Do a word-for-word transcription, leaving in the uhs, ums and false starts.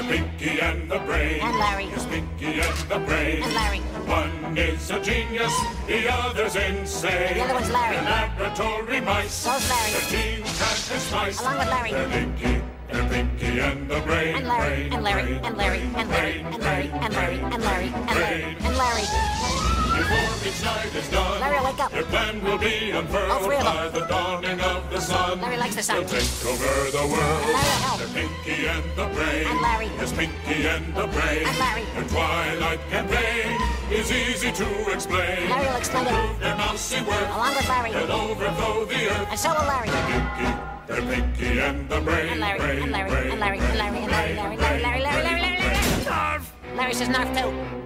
Pinky and the Brain. And Larry. Yes, Pinky and the Brain. And Larry. One is a genius, the other's insane. The other one's Larry. They're laboratory mice. So's Larry. They're team cat and spice. Along with Larry. They're Pinky, they're Pinky and the Brain. And Larry, Brain, and Larry, Brain, and Larry, Brain, and Larry, Brain, and Larry, Brain, and Larry, and Larry, and Larry, Brain. and Larry. Before each night is done, Larry, wake up. their plan will be unfurled All three of them. by the dawning of the sun. Larry likes the sun. They'll take over the world. And Larry will help. They're Pinky and the Brain. And Larry. Yes, Pinky and the Brain. And Larry. Their twilight campaign is easy to explain. Larry will explain it. Prove their mousy worth. Along with Larry. They'll overthrow the earth. And so will Larry. Pinky, they're Pinky and the Brain. And Larry, Brain, and Larry, Brain, and Larry, and Larry, and Larry, Brain, Larry, Larry, Larry, Larry, Larry, Larry, Larry, Larry. Brain, Larry says narf too.